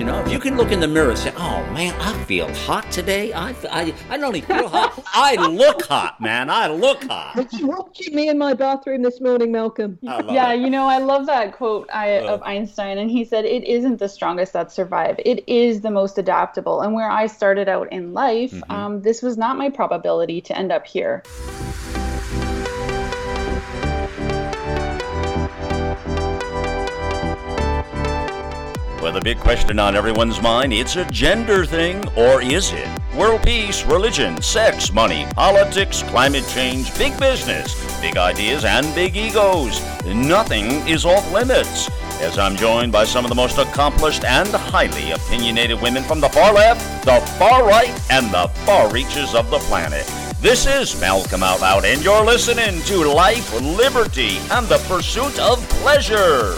You know, if you can look in the mirror and say, "Oh man, I feel hot today. I not only feel hot, I look hot, man. I look hot." Did you watching me in my bathroom this morning, Malcolm? Yeah, it. I love that quote of Einstein, and he said, "It isn't the strongest that survive. It is the most adaptable." And where I started out in life, this was not my probability to end up here. Well, the big question on everyone's mind, it's a gender thing, or is it? World peace, religion, sex, money, politics, climate change, big business, big ideas, and big egos. Nothing is off limits. As I'm joined by some of the most accomplished and highly opinionated women from the far left, the far right, and the far reaches of the planet. This is Malcolm Out Loud, and you're listening to Life, Liberty, and the Pursuit of Pleasure.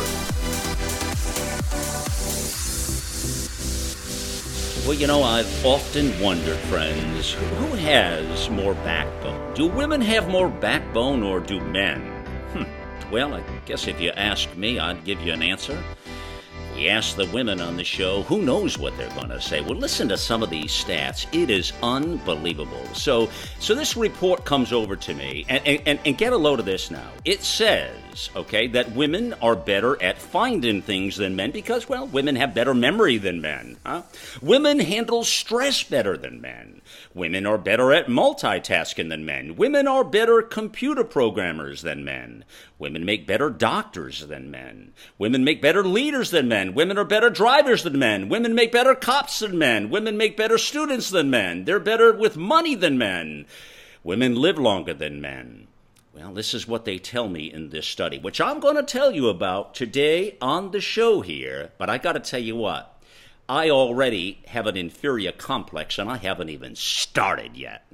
Well, you know, I've often wondered, friends, who has more backbone? Do women have more backbone or do men? Well, I guess if you ask me, I'd give you an answer. We ask the women on the show, who knows what they're going to say? Well, listen to some of these stats. It is unbelievable. So this report comes over to me, and get a load of this now. It says, okay, that women are better at finding things than men because, well, women have better memory than men. Women handle stress better than men. Women are better at multitasking than men. Women are better computer programmers than men. Women make better doctors than men. Women make better leaders than men. Women are better drivers than men. Women make better cops than men. Women make better students than men. They're better with money than men. Women live longer than men. Well, this is what they tell me in this study, which I'm going to tell you about today on the show here. But I got to tell you what. I already have an inferior complex, and I haven't even started yet.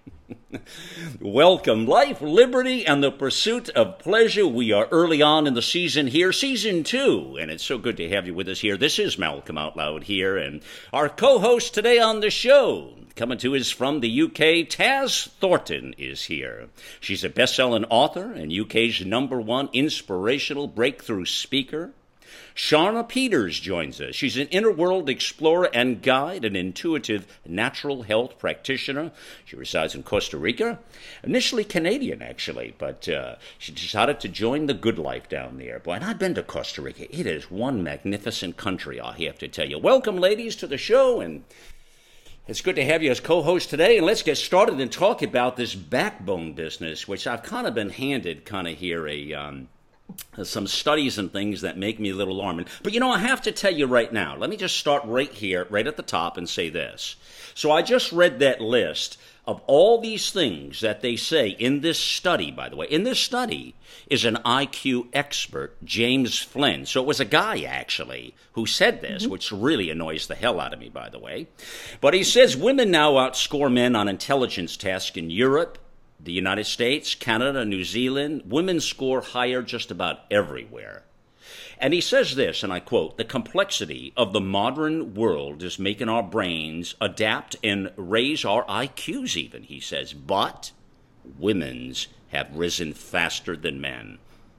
Welcome, Life, Liberty, and the Pursuit of Pleasure. We are early on in the season here, season 2, and it's so good to have you with us here. This is Malcolm Out Loud here, and our co-host today on the show, coming to us from the UK, Taz Thornton is here. She's a best-selling author and UK's #1 inspirational breakthrough speaker. Shauna Peters joins us. She's an inner world explorer and guide, an intuitive natural health practitioner. She resides in Costa Rica, initially Canadian, actually, but she decided to join the good life down there. Boy, and I've been to Costa Rica. It is one magnificent country, I have to tell you. Welcome, ladies, to the show, and it's good to have you as co-host today, and let's get started and talk about this backbone business, which I've kind of been handed here some studies and things that make me a little alarming. But, you know, I have to tell you right now, let me just start right here, right at the top, and say this. So I just read that list of all these things that they say in this study, by the way. In this study is an IQ expert, James Flynn. So it was a guy, actually, who said this, which really annoys the hell out of me, by the way. But he says women now outscore men on intelligence tests in Europe, the United States, Canada, New Zealand. Women score higher just about everywhere. And he says this, and I quote, "The complexity of the modern world is making our brains adapt and raise our IQs even," he says. But women's have risen faster than men.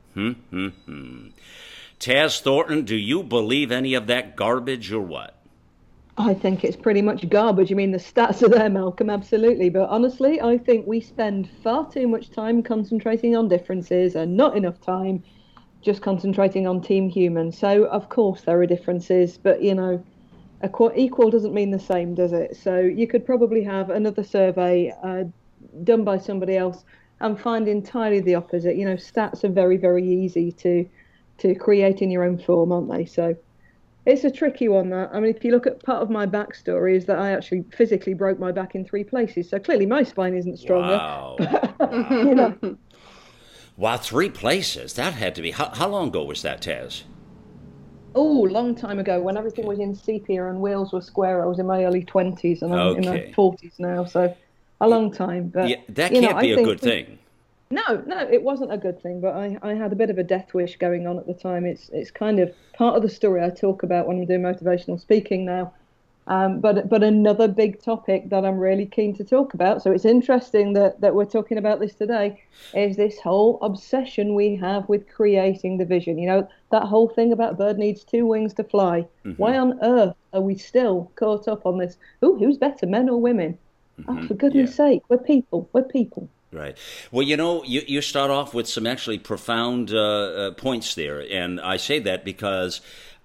Taz Thornton, do you believe any of that garbage or what? I think it's pretty much garbage. I mean, the stats are there, Malcolm, absolutely. But honestly, I think we spend far too much time concentrating on differences and not enough time just concentrating on team human. So, of course, there are differences, but, you know, equal doesn't mean the same, does it? So you could probably have another survey done by somebody else and find entirely the opposite. You know, stats are very, very easy to create in your own form, aren't they? So it's a tricky one, that. I mean, if you look at part of my backstory is that I actually physically broke my back in 3 places. So clearly my spine isn't stronger. Wow. You know. Wow, 3 places. That had to be... How long ago was that, Taz? Oh, long time ago, when everything was in sepia and wheels were square. I was in my early 20s and I'm in my 40s now. So a long time. But yeah, that can't be a good thing. No, it wasn't a good thing, but I had a bit of a death wish going on at the time. It's kind of part of the story I talk about when I'm doing motivational speaking now. But another big topic that I'm really keen to talk about, so it's interesting that we're talking about this today, is this whole obsession we have with creating division. You know, that whole thing about a bird needs two wings to fly. Why on earth are we still caught up on this? Ooh, who's better, men or women? Oh, for goodness sake, we're people. We're people. Right. Well, you know, you start off with some actually profound points there, and I say that because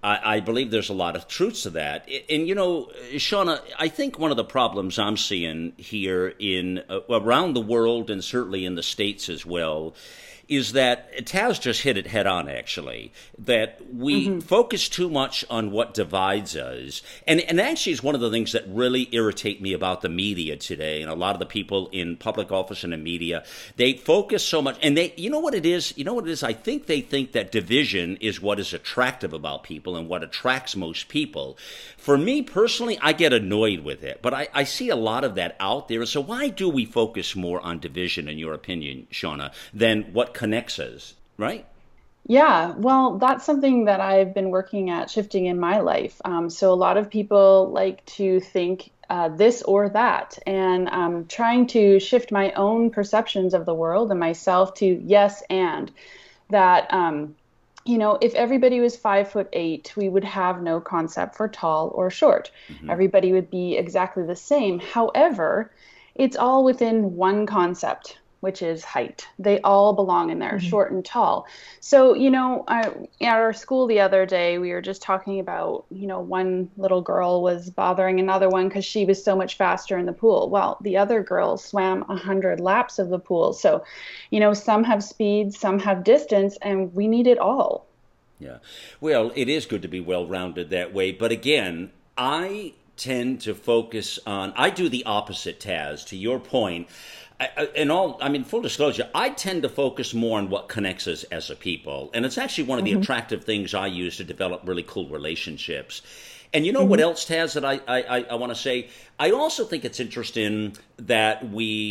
I believe there's a lot of truths to that. And, you know, Shauna, I think one of the problems I'm seeing here in around the world and certainly in the States as well is that Taz just hit it head on, actually, that we focus too much on what divides us. And actually is one of the things that really irritate me about the media today, and a lot of the people in public office and in media, they focus so much, and they, you know what it is? I think they think that division is what is attractive about people and what attracts most people. For me personally, I get annoyed with it, but I see a lot of that out there. So why do we focus more on division, in your opinion, Shauna, than what connects us, right? Yeah, well, that's something that I've been working at shifting in my life. So a lot of people like to think this or that, and trying to shift my own perceptions of the world and myself to yes and that. You know, if everybody was 5'8", we would have no concept for tall or short. Everybody would be exactly the same. However, it's all within one concept, which is height. They all belong in there, short and tall. So, you know, at our school the other day, we were just talking about, you know, one little girl was bothering another one because she was so much faster in the pool. Well, the other girl swam 100 laps of the pool. So, you know, some have speed, some have distance, and we need it all. Yeah. Well, it is good to be well-rounded that way. But again, I tend to focus on, I do the opposite, Taz, to your point. Full disclosure, I tend to focus more on what connects us as a people. And it's actually one of the attractive things I use to develop really cool relationships. And you know what else, Taz, that I want to say? I also think it's interesting that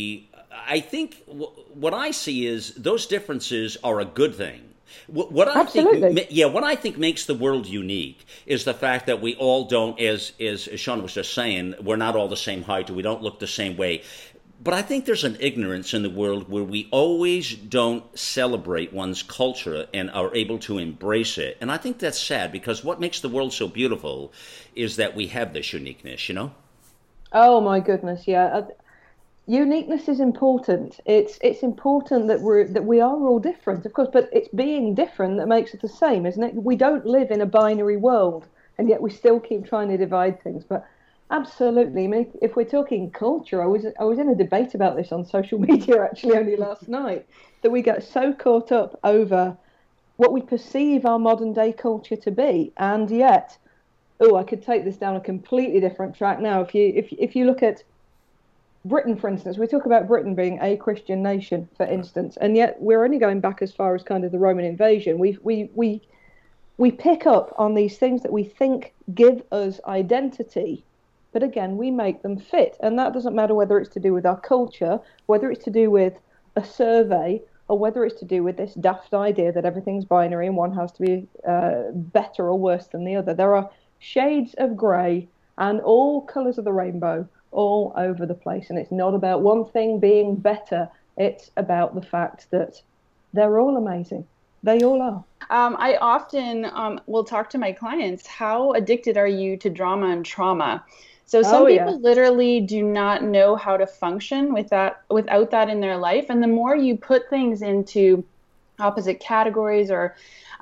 I think what I see is those differences are a good thing. What I think makes the world unique is the fact that we all don't, as Sean was just saying, we're not all the same height, or we don't look the same way. But I think there's an ignorance in the world where we always don't celebrate one's culture and are able to embrace it. And I think that's sad, because what makes the world so beautiful is that we have this uniqueness, you know? Oh, my goodness, yeah. Uniqueness is important. It's important that we are all different, of course, but it's being different that makes it the same, isn't it? We don't live in a binary world, and yet we still keep trying to divide things. But absolutely, I mean, if we're talking culture, I was in a debate about this on social media actually only last night, that we get so caught up over what we perceive our modern day culture to be, and yet, I could take this down a completely different track now. If you look at Britain, for instance, we talk about Britain being a Christian nation, for instance, and yet we're only going back as far as kind of the Roman invasion. We pick up on these things that we think give us identity, but again, we make them fit. And that doesn't matter whether it's to do with our culture, whether it's to do with a survey, or whether it's to do with this daft idea that everything's binary and one has to be better or worse than the other. There are shades of grey and all colours of the rainbow all over the place. And it's not about one thing being better. It's about the fact that they're all amazing. They all are. I often will talk to my clients, how addicted are you to drama and trauma? So some people literally do not know how to function without that in their life. And the more you put things into opposite categories or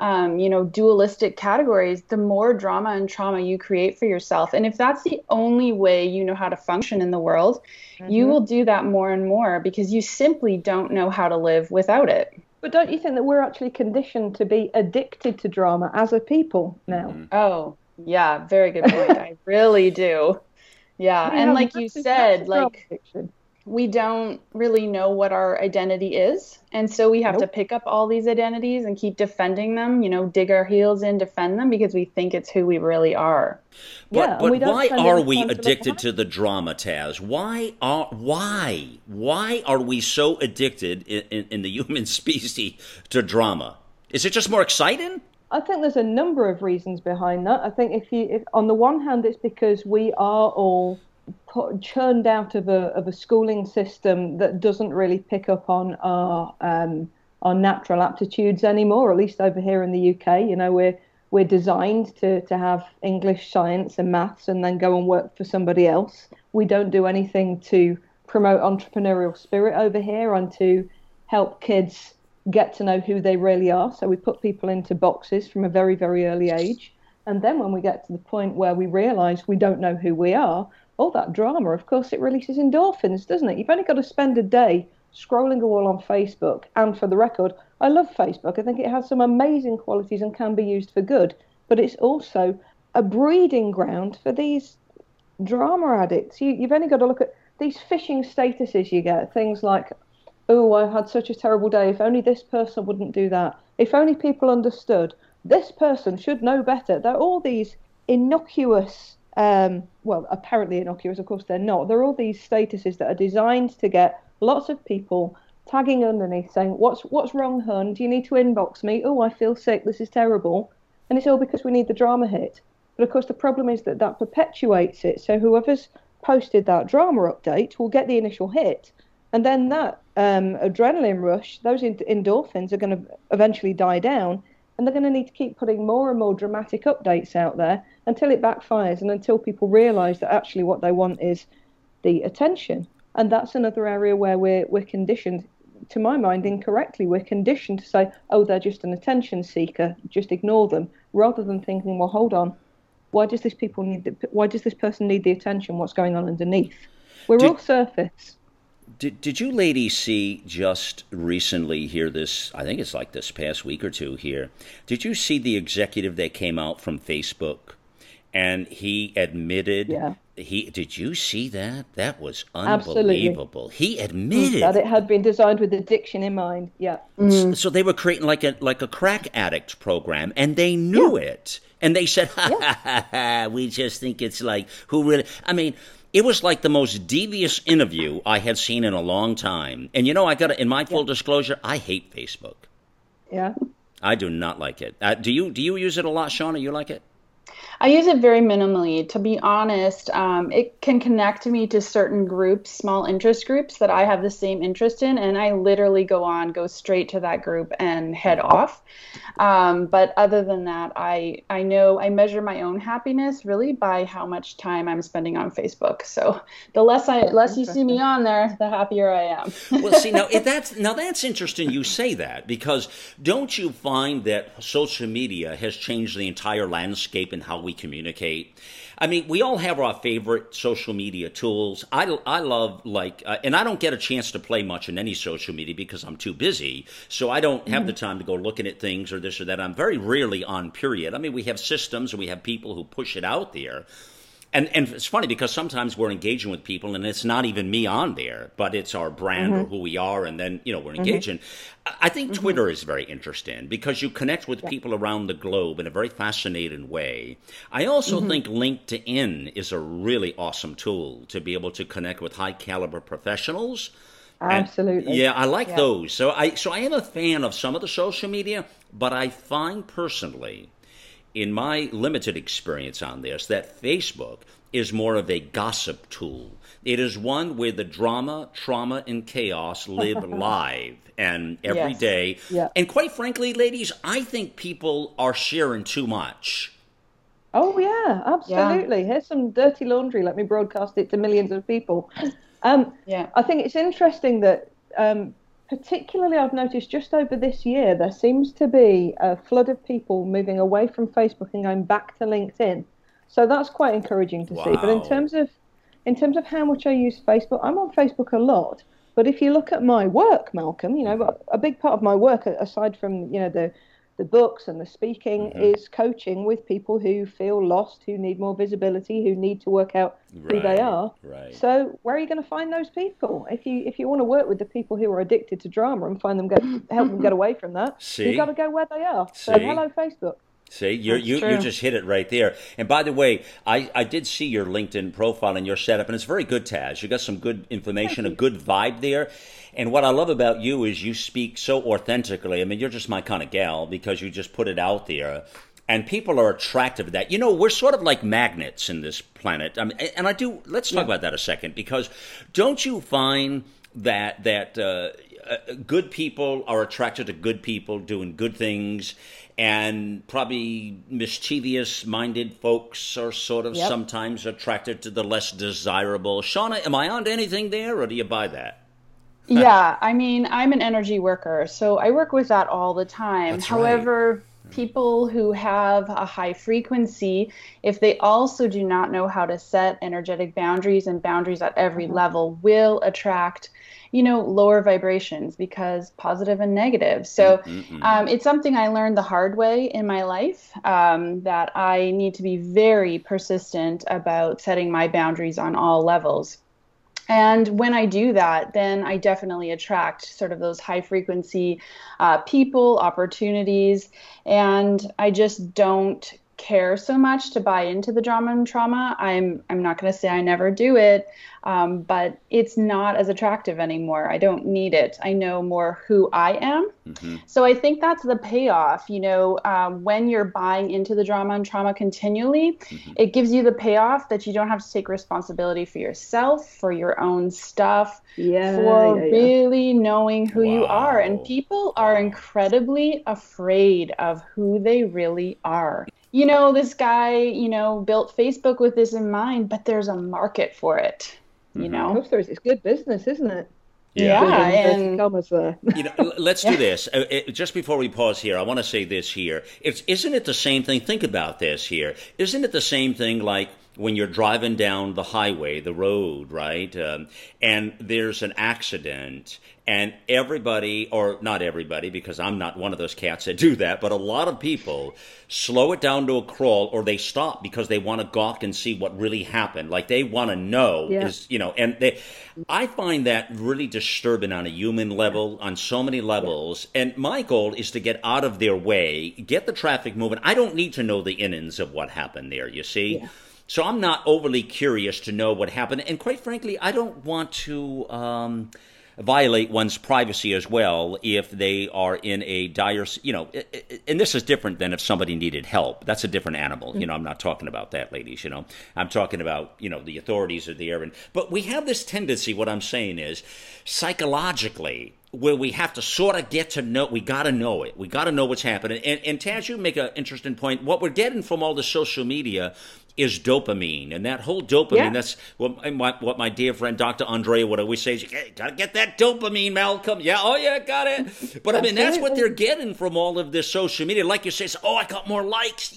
dualistic categories, the more drama and trauma you create for yourself. And if that's the only way you know how to function in the world, you will do that more and more because you simply don't know how to live without it. But don't you think that we're actually conditioned to be addicted to drama as a people now? Oh, yeah, very good point. I really do. Yeah, and like you said, we don't really know what our identity is. And so we have to pick up all these identities and keep defending them, dig our heels in, defend them because we think it's who we really are. But why are we addicted to the drama, Taz? Why are we so addicted in the human species to drama? Is it just more exciting? I think there's a number of reasons behind that. I think if on the one hand, it's because we are all churned out of a schooling system that doesn't really pick up on our natural aptitudes anymore. At least over here in the UK, you know, we're designed to have English, science, and maths, and then go and work for somebody else. We don't do anything to promote entrepreneurial spirit over here and to help kids get to know who they really are. So we put people into boxes from a very, very early age. And then when we get to the point where we realize we don't know who we are, all that drama, of course, it releases endorphins, doesn't it? You've only got to spend a day scrolling a wall on Facebook. And for the record, I love Facebook. I think it has some amazing qualities and can be used for good. But it's also a breeding ground for these drama addicts. You've only got to look at these phishing statuses you get, things like, oh, I had such a terrible day. If only this person wouldn't do that. If only people understood. This person should know better. They're all these innocuous, well, apparently innocuous, of course they're not. They're all these statuses that are designed to get lots of people tagging underneath saying, what's wrong, hun? Do you need to inbox me? Oh, I feel sick. This is terrible. And it's all because we need the drama hit. But of course, the problem is that perpetuates it. So whoever's posted that drama update will get the initial hit. And then that adrenaline rush, those endorphins are going to eventually die down, and they're going to need to keep putting more and more dramatic updates out there until it backfires and until people realize that actually what they want is the attention. And that's another area where we're conditioned, to my mind, incorrectly. We're conditioned to say, oh, they're just an attention seeker, just ignore them, rather than thinking, well, hold on, why does this person need the attention? What's going on underneath? We're all surface. Did you ladies see just recently here this, I think it's like this past week or two here, did you see the executive that came out from Facebook and he admitted, did you see that? That was unbelievable. Absolutely. He admitted that it had been designed with addiction in mind. Yeah. So they were creating like a crack addict program, and they knew it. And they said, we just think it's like, who really, I mean, it was like the most devious interview I had seen in a long time. And, you know, I got to, in my full disclosure, I hate Facebook. Yeah. I do not like it. Do you use it a lot, Shauna? You like it? I use it very minimally. To be honest, it can connect me to certain groups, small interest groups that I have the same interest in, and I literally go straight to that group and head off. But other than that, I know I measure my own happiness really by how much time I'm spending on Facebook. So the less you see me on there, the happier I am. Well, see, that's interesting you say that, because don't you find that social media has changed the entire landscape in how we communicate? I mean, we all have our favorite social media tools. I love, and I don't get a chance to play much in any social media because I'm too busy. So I don't have the time to go looking at things or this or that. I'm very rarely on, period. I mean, we have systems and we have people who push it out there. And it's funny because sometimes we're engaging with people and it's not even me on there, but it's our brand or who we are, and then, you know, we're engaging. I think Twitter is very interesting because you connect with people around the globe in a very fascinating way. I also think LinkedIn is a really awesome tool to be able to connect with high caliber professionals. Absolutely. And, I like those. So I am a fan of some of the social media, but I find personally, in my limited experience on this, that Facebook is more of a gossip tool. It is one where the drama, trauma, and chaos live live and every day. Yeah. And quite frankly, ladies, I think people are sharing too much. Oh, yeah, absolutely. Here's some dirty laundry. Let me broadcast it to millions of people. I think it's interesting that particularly I've noticed just over this year, there seems to be a flood of people moving away from Facebook and going back to LinkedIn. So that's quite encouraging to see. But in terms of how much I use Facebook, I'm on Facebook a lot. But if you look at my work, Malcolm, you know, a big part of my work, aside from, you know, the books and the speaking, is coaching with people who feel lost, who need more visibility, who need to work out who they are. Right. So where are you going to find those people? If you want to work with the people who are addicted to drama and help them get away from that, you've got to go where they are. So hello, Facebook. See, you just hit it right there. And by the way, I did see your LinkedIn profile and your setup, and it's very good, Taz. You got some good information, a good vibe there. And what I love about you is you speak so authentically. I mean, you're just my kind of gal because you just put it out there. And people are attracted to that. You know, we're sort of like magnets in this planet. I mean, and let's talk about that a second, because don't you find that good people are attracted to good people doing good things, and probably mischievous-minded folks are sort of sometimes attracted to the less desirable. Shauna, am I onto anything there, or do you buy that? Yeah, I mean, I'm an energy worker, so I work with that all the time. That's However, right. People who have a high frequency, if they also do not know how to set energetic boundaries and boundaries at every level, will attract, lower vibrations, because positive and negative. So it's something I learned the hard way in my life, that I need to be very persistent about setting my boundaries on all levels. And when I do that, then I definitely attract sort of those high frequency people, opportunities, and I just don't care so much to buy into the drama and trauma. I'm not going to say I never do it, but it's not as attractive anymore. I don't need it. I know more who I am. So I think that's the payoff. When you're buying into the drama and trauma continually, it gives you the payoff that you don't have to take responsibility for yourself, for your own stuff, for really knowing who you are. And people are incredibly afraid of who they really are. This guy, built Facebook with this in mind, but there's a market for it, Of course there is. It's good business, isn't it? Yeah. And let's do this. Just before we pause here, I want to say this here. Isn't it the same thing? Think about this here. Isn't it the same thing like when you're driving down the highway, the road, right? And there's an accident, and everybody, or not everybody, because I'm not one of those cats that do that, but a lot of people slow it down to a crawl, or they stop because they want to gawk and see what really happened. Like they want to know, I find that really disturbing on a human level, on so many levels. And my goal is to get out of their way, get the traffic moving. I don't need to know the innings of what happened there, you see? Yeah. So I'm not overly curious to know what happened. And quite frankly, I don't want to violate one's privacy as well if they are in a dire, and this is different than if somebody needed help. That's a different animal. I'm not talking about that, ladies, I'm talking about, the authorities are there. But we have this tendency, what I'm saying is, psychologically, where we have to sort of get to know, we got to know it. We got to know what's happening. And Taz, you make an interesting point. What we're getting from all the social media is dopamine. And that whole dopamine, that's what my dear friend Dr. Andrea would always say, is, hey, got to get that dopamine, Malcolm. Yeah, got it. But I mean, that's what they're getting from all of this social media. Like you say, I got more likes.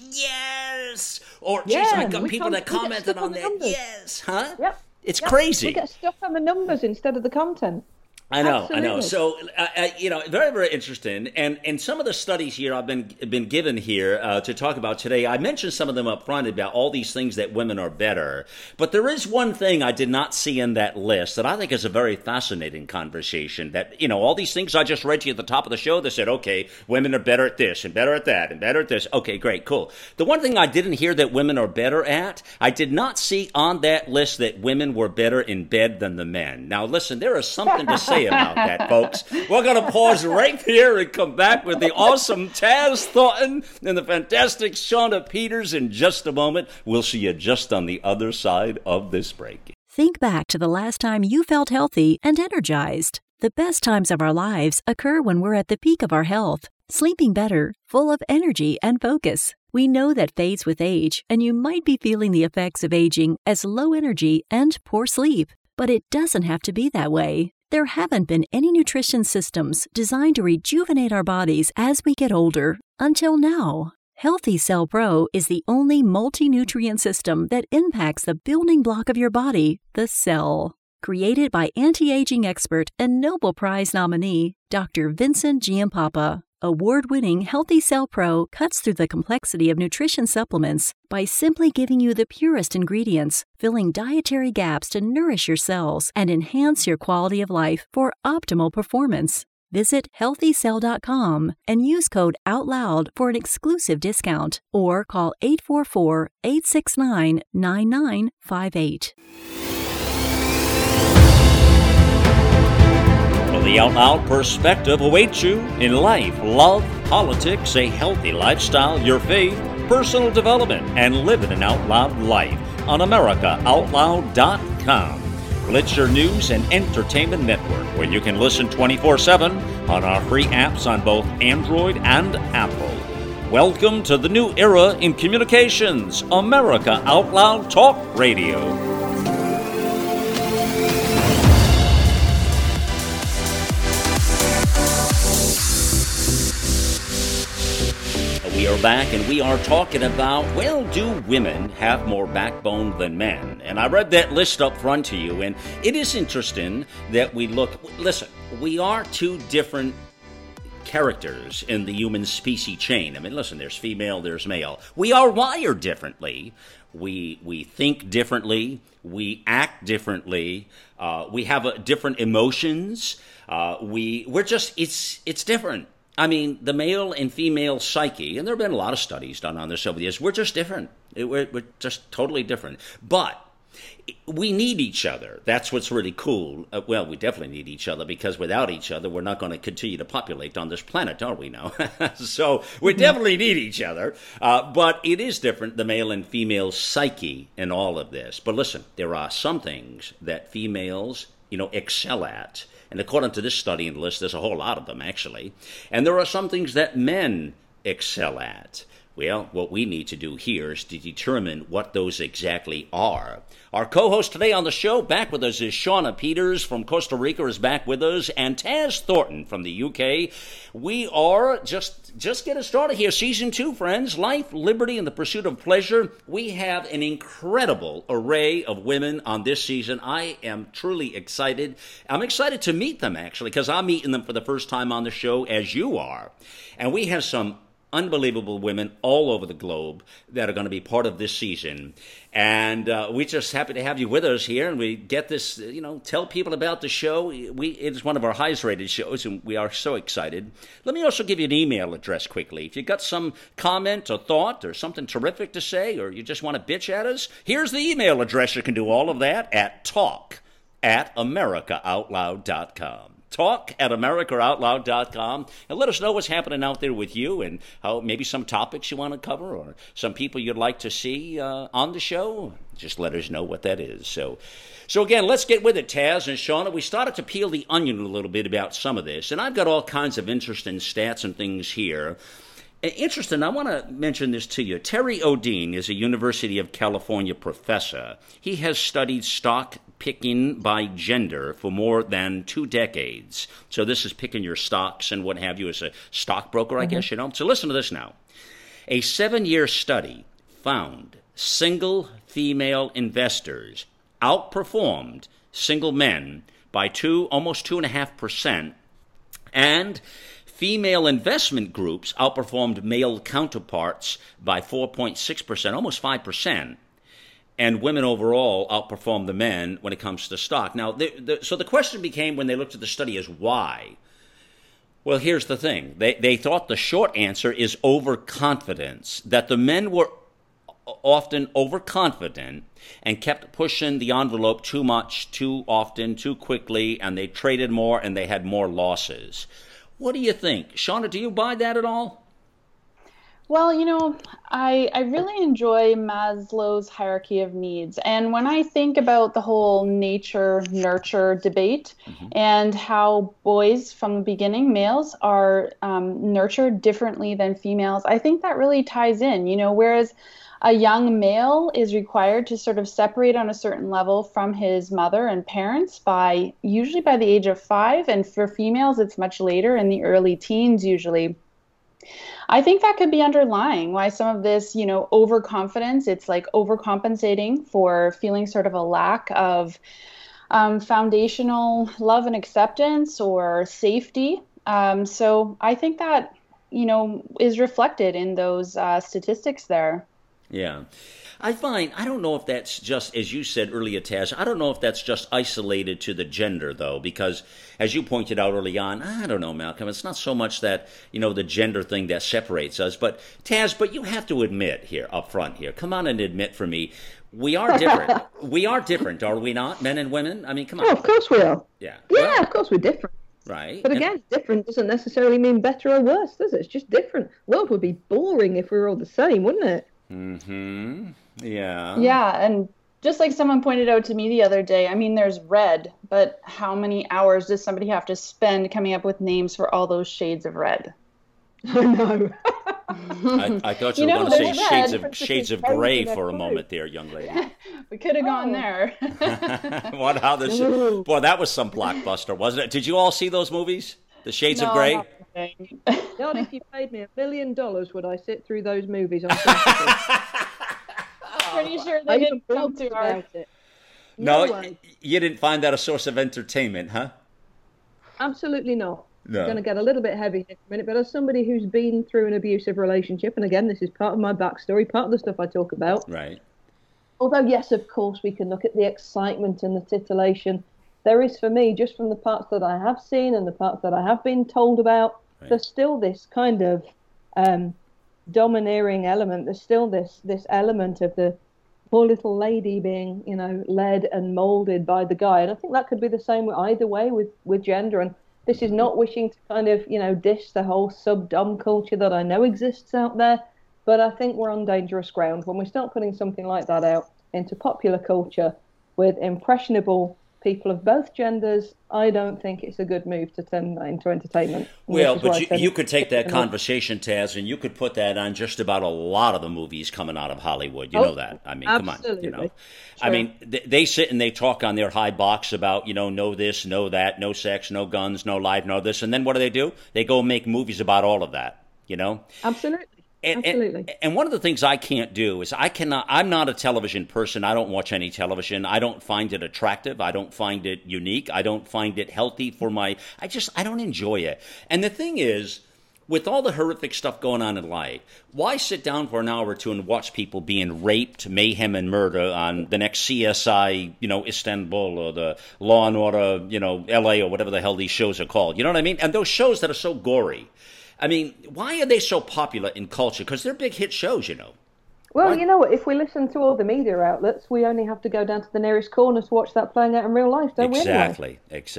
Yes. Or, geez, I got people that commented on that. Yes. Huh? Yep. It's crazy. We get stuck on the numbers instead of the content. I know. So, very, very interesting. And some of the studies here I've been given here to talk about today, I mentioned some of them up front about all these things that women are better. But there is one thing I did not see in that list that I think is a very fascinating conversation, that, all these things I just read to you at the top of the show, they said, okay, women are better at this and better at that and better at this. Okay, great, cool. The one thing I didn't hear that women are better at, I did not see on that list that women were better in bed than the men. Now, listen, there is something to say about that, folks. We're going to pause right here and come back with the awesome Taz Thornton and the fantastic Shauna Peters in just a moment. We'll see you just on the other side of this break. Think back to the last time you felt healthy and energized. The best times of our lives occur when we're at the peak of our health, sleeping better, full of energy and focus. We know that fades with age, and you might be feeling the effects of aging as low energy and poor sleep. But it doesn't have to be that way. There haven't been any nutrition systems designed to rejuvenate our bodies as we get older until now. Healthy Cell Pro is the only multi-nutrient system that impacts the building block of your body, the cell. Created by anti-aging expert and Nobel Prize nominee, Dr. Vincent Giampapa. Award-winning Healthy Cell Pro cuts through the complexity of nutrition supplements by simply giving you the purest ingredients, filling dietary gaps to nourish your cells and enhance your quality of life for optimal performance. Visit healthycell.com and use code OUTLOUD for an exclusive discount or call 844-869-9958. Well, the Out Loud perspective awaits you in life, love, politics, a healthy lifestyle, your faith, personal development, and living an out loud life on AmericaOutloud.com. Well, it's your news and entertainment network where you can listen 24/7 on our free apps on both Android and Apple. Welcome to the new era in communications, America Out Loud Talk Radio. We are back and we are talking about, well, do women have more backbone than men? And I read that list up front to you, and it is interesting that listen, we are two different characters in the human species chain. I mean, listen, there's female, there's male. We are wired differently. We think differently. We act differently. We have different emotions. It's different. I mean, the male and female psyche, and there have been a lot of studies done on this over the years, we're just different. We're just totally different. But we need each other. That's what's really cool. Well, we definitely need each other, because without each other, we're not going to continue to populate on this planet, are we now? So we definitely need each other. But it is different, the male and female psyche in all of this. But listen, there are some things that females, excel at. And according to this study and list, there's a whole lot of them, actually. And there are some things that men excel at. Well, what we need to do here is to determine what those exactly are. Our co-host today on the show, back with us, is Shauna Peters from Costa Rica, is back with us, and Taz Thornton from the UK. We are just getting started here. Season 2, friends. Life, liberty, and the pursuit of pleasure. We have an incredible array of women on this season. I am truly excited. I'm excited to meet them, actually, because I'm meeting them for the first time on the show, as you are. And we have some unbelievable women all over the globe that are going to be part of this season. And we're just happy to have you with us here. And we get this, tell people about the show. It is one of our highest rated shows, and we are so excited. Let me also give you an email address quickly. If you got some comment or thought or something terrific to say, or you just want to bitch at us, here's the email address. You can do all of that at talk@AmericaOutloud.com. Talk@AmericaOutloud.com, and let us know what's happening out there with you, and how maybe some topics you want to cover, or some people you'd like to see on the show. Just let us know what that is. So again, let's get with it, Taz and Shauna. We started to peel the onion a little bit about some of this, and I've got all kinds of interesting stats and things here. Interesting, I want to mention this to you. Terry Odeen is a University of California professor. He has studied stock picking by gender for more than 2 decades. So this is picking your stocks and what have you as a stockbroker, I guess, So listen to this now. A 7-year study found single female investors outperformed single men by almost 2.5%, and female investment groups outperformed male counterparts by 4.6%, almost 5%. And women overall outperformed the men when it comes to stock. Now, so the question became, when they looked at the study, is why? Well, here's the thing. They thought the short answer is overconfidence, that the men were often overconfident and kept pushing the envelope too much, too often, too quickly, and they traded more and they had more losses. What do you think? Shauna, do you buy that at all? Well, I really enjoy Maslow's hierarchy of needs. And when I think about the whole nature-nurture debate, and how boys from the beginning, males, are nurtured differently than females, I think that really ties in, whereas a young male is required to sort of separate on a certain level from his mother and parents usually by the age of 5. And for females, it's much later, in the early teens usually. I think that could be underlying why some of this, overconfidence, it's like overcompensating for feeling sort of a lack of foundational love and acceptance or safety. So I think that, is reflected in those statistics there. Yeah. I don't know if that's just, as you said earlier, Taz, I don't know if that's just isolated to the gender, though, because as you pointed out early on, I don't know, Malcolm, it's not so much that, the gender thing that separates us. But, Taz, you have to admit here, up front here, come on and admit for me, we are different. We are different, are we not, men and women? I mean, come on. Oh, of course we are. Yeah. Yeah, well, of course we're different. Right. But again, different doesn't necessarily mean better or worse, does it? It's just different. The world would be boring if we were all the same, wouldn't it? Mm-hmm. Yeah. Yeah, and just like someone pointed out to me the other day, I mean, there's red, but how many hours does somebody have to spend coming up with names for all those shades of red? I know. I thought you were going to say shades of gray for a gray. moment there, young lady. We could have gone there. Boy, that was some blockbuster, wasn't it? Did you all see those movies? The Shades of Grey? God, if you paid me $1 million, would I sit through those movies on Saturday? Pretty sure they didn't come to our... No, you didn't find that a source of entertainment, huh? Absolutely not. No. I'm going to get a little bit heavy here for a minute, but as somebody who's been through an abusive relationship, and again, this is part of my backstory, part of the stuff I talk about. Right. Although, yes, of course, we can look at the excitement and the titillation. There is, for me, just from the parts that I have seen and the parts that I have been told about, right, there's still this kind of domineering element. There's still this element of the poor little lady being, led and molded by the guy. And I think that could be the same either way with gender. And this is not wishing to kind of, dish the whole sub-dom culture that I know exists out there. But I think we're on dangerous ground when we start putting something like that out into popular culture with impressionable people of both genders. I don't think it's a good move to turn that into entertainment. Well, but you could take that conversation, Taz, and you could put that on just about a lot of the movies coming out of Hollywood. You know that. I mean, absolutely. Come on. Sure. I mean, they sit and they talk on their high box about, no this, no that, no sex, no guns, no life, no this. And then what do? They go make movies about all of that, Absolutely. And one of the things I can't do is I'm not a television person. I don't watch any television. I don't find it attractive. I don't find it unique. I don't find it healthy for I don't enjoy it. And the thing is, with all the horrific stuff going on in life, why sit down for an hour or two and watch people being raped, mayhem, and murder on the next CSI, Istanbul, or the Law and Order, LA, or whatever the hell these shows are called. You know what I mean? And those shows that are so gory. I mean, why are they so popular in culture? Because they're big hit shows, Well, what? You know what? If we listen to all the media outlets, we only have to go down to the nearest corner to watch that playing out in real life, don't we? Exactly.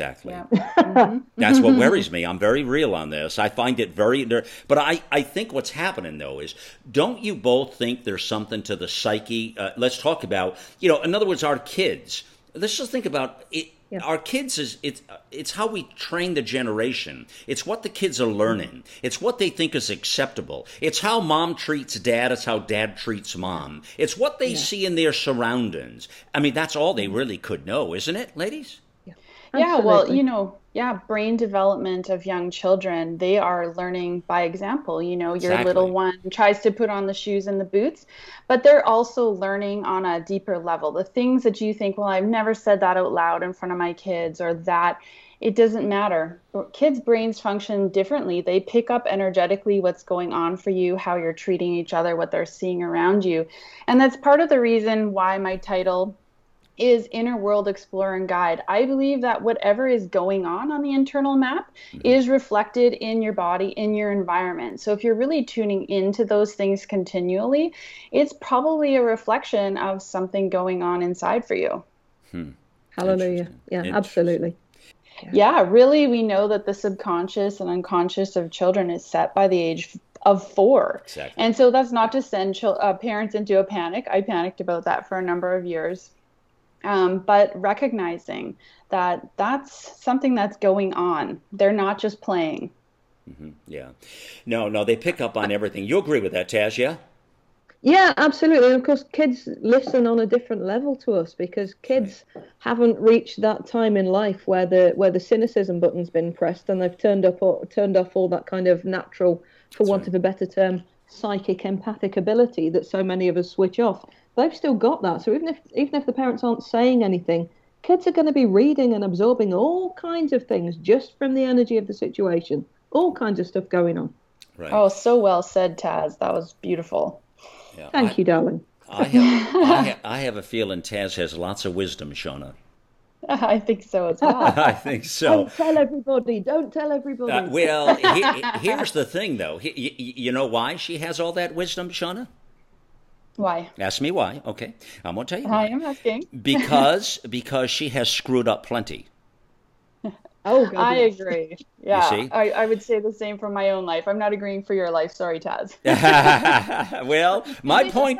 Yeah. That's what worries me. I'm very real on this. I find it but I think what's happening, though, is don't you both think there's something to the psyche? Let's talk about, in other words, our kids. Let's just think about it. Yeah. Our kids it's how we train the generation. It's what the kids are learning. It's what they think is acceptable. It's how mom treats dad. It's how dad treats mom. It's what they see in their surroundings. I mean, that's all they really could know, isn't it, ladies? Yeah, well, brain development of young children, they are learning by example. Your Exactly. little one tries to put on the shoes and the boots, but they're also learning on a deeper level. The things that you think, well, I've never said that out loud in front of my kids, or that, it doesn't matter. Kids' brains function differently. They pick up energetically what's going on for you, how you're treating each other, what they're seeing around you. And that's part of the reason why my title is Inner World Explorer and Guide. I believe that whatever is going on the internal map is reflected in your body, in your environment. So if you're really tuning into those things continually, it's probably a reflection of something going on inside for you. Hallelujah. Yeah, absolutely. Yeah, really, we know that the subconscious and unconscious of children is set by the age of 4. Exactly. And so that's not to send parents into a panic. I panicked about that for a number of years. But recognizing that that's something that's going on. They're not just playing. Mm-hmm. Yeah. No, they pick up on everything. You agree with that, Taz, yeah? Yeah, absolutely. And of course, kids listen on a different level to us because kids haven't reached that time in life where the cynicism button's been pressed and they've turned off all that kind of natural, for want of a better term, psychic empathic ability that so many of us switch off. They've still got that. So even if the parents aren't saying anything, kids are going to be reading and absorbing all kinds of things just from the energy of the situation. All kinds of stuff going on. Right. Oh, so well said, Taz. That was beautiful. Yeah, Thank you, darling. I have a feeling Taz has lots of wisdom, Shauna. I think so as well. I think so. Don't tell everybody. Don't tell everybody. Well, here's the thing, though. You know why she has all that wisdom, Shauna? Why? Ask me why. Okay, I'm gonna tell you I why. am asking. Because she has screwed up plenty. Oh, God, I yes. agree. Yeah, see? I would say the same for my own life. I'm not agreeing for your life. Sorry, Taz. Well, my point.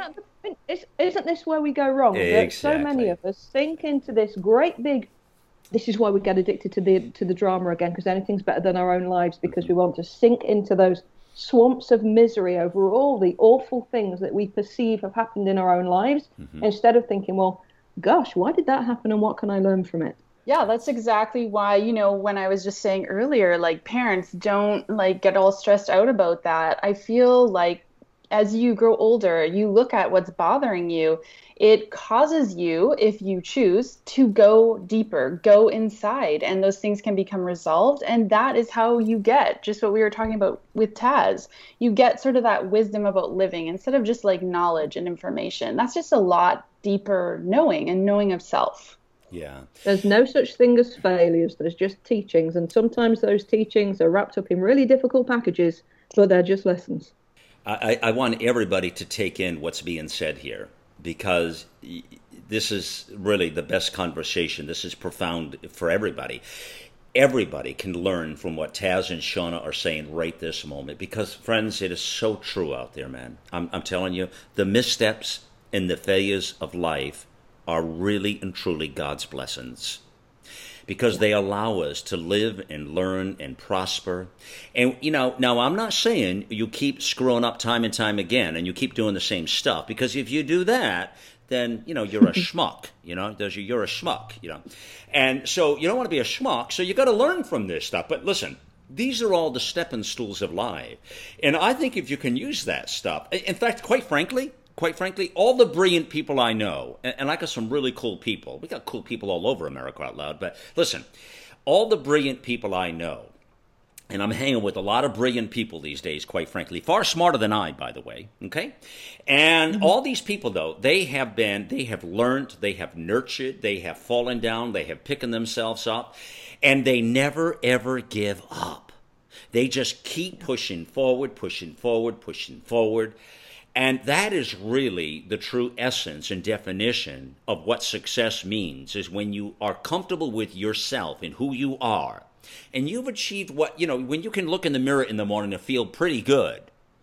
Isn't this where we go wrong? That so many Exactly. of us sink into this great big. This is why we get addicted to the drama again, because anything's better than our own lives, because we want to sink into those swamps of misery over all the awful things that we perceive have happened in our own lives, instead of thinking, well, gosh, why did that happen and what can I learn from it? Yeah, that's exactly why, when I was just saying earlier, like parents don't like get all stressed out about that. I feel like as you grow older, you look at what's bothering you. It causes you, if you choose, to go deeper, go inside, and those things can become resolved. And that is how you get just what we were talking about with Taz. You get sort of that wisdom about living instead of just like knowledge and information. That's just a lot deeper knowing and knowing of self. Yeah. There's no such thing as failures. There's just teachings. And sometimes those teachings are wrapped up in really difficult packages, but they're just lessons. I want everybody to take in what's being said here, because this is really the best conversation. This is profound for everybody. Everybody can learn from what Taz and Shauna are saying right this moment, because, friends, it is so true out there, man. I'm telling you, the missteps and the failures of life are really and truly God's blessings, because they allow us to live and learn and prosper. And, now I'm not saying you keep screwing up time and time again and you keep doing the same stuff, because if you do that, then, you're a schmuck, you're a schmuck, And so you don't want to be a schmuck, so you got to learn from this stuff. But listen, these are all the stepping stools of life. And I think if you can use that stuff, in fact, quite frankly, all the brilliant people I know, and I got some really cool people. We got cool people all over America out loud. But listen, all the brilliant people I know, and I'm hanging with a lot of brilliant people these days, quite frankly, far smarter than I, by the way, okay? And all these people, though, they have learned, they have nurtured, they have fallen down, they have picked themselves up, and they never, ever give up. They just keep pushing forward, pushing forward, pushing forward. And that is really the true essence and definition of what success means, is when you are comfortable with yourself and who you are, and you've achieved what, when you can look in the mirror in the morning and feel pretty good,